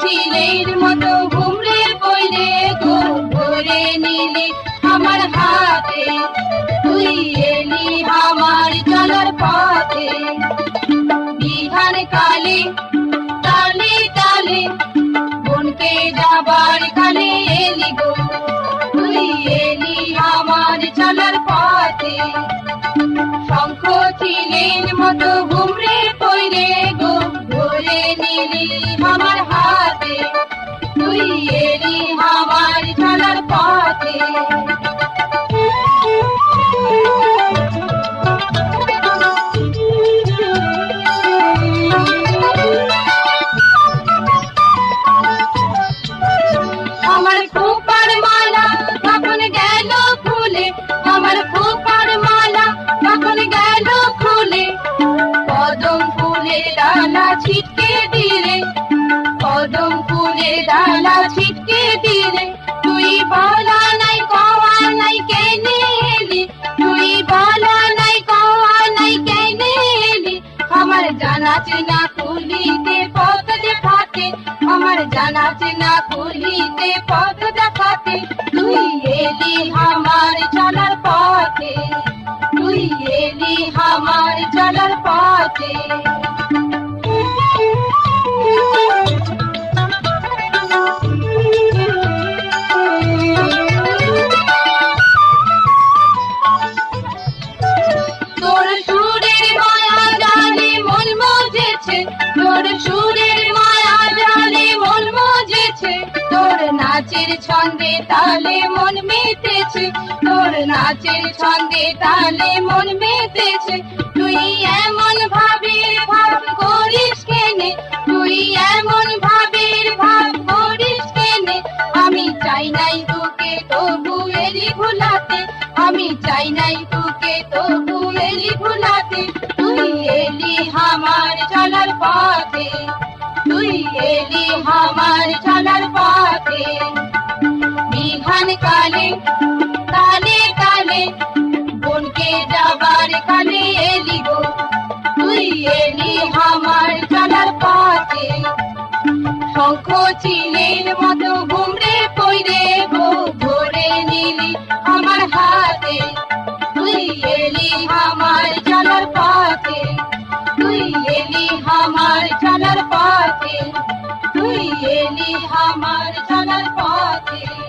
চিলের মতো ঘুমরে পড়ে গো ধরে নিলি আমার হাতে, তুই এলি আমার চলার পথে। বিহান কালে তালে তালে বনকে যাবার কালে এলি গো, তুই এলি আমার চলার পথে। শঙ্খ চিলের মতো ঘুমরে পড়ে গো ধরে নিলি আমার হাতে, তুই এলি আমার চলার পথে। আমার খোপার মালা তখন গেল খুলে, আমার খোপার মালা তখন গেল খুলে। কদম ফুলে ডালা ছিটকে দিলে, কদম ফুলে ডালা ছিটকে দিলে। তুই বলা নাই কওয়া নাই কেনে এলি, তুই বলা নাই কওয়া নাই কেনে এলি। আমার জানা চেনা কুলিতে পথ দেখাতে, আমার জানা চেনা কুলিতে পথ দেখাতে। তুই এলি আমার চলার পথে, তুই এলি আমার চলার পথে। তোর সুরের মায়া জালে মন মজেছে, তোর সুরের মায়া জালে মন মজেছে। তোর নাচের ছন্দে তালে মন মেতেছে, তোর নাচের ছন্দে তালে মন মেতেছে। তুই এমন ভাবের ভাব করিস কেনে, তুই এমন ভাবের ভাব করিস কেনে। আমি চাই নাই তোকে তবু এলি ভুলাতে, আমি চাই নাই তোকে তবু এলি ভুলাতে। তুই এলি আমার চলার পথে, তুই এলি আমার চলার পথে। বিহান কালে তালে তালে বনকে যাবার কালে এলি গো, তুই এলি আমার চলার পথে। শঙ্খ চিলের মতো ঘুমরে পড়ে গো ধরে নিলি আমার হাতে, তুই এলি আমার চলার পথে, তুই এলি আমার চলার পথে, তুই এলি আমার চলার পথে।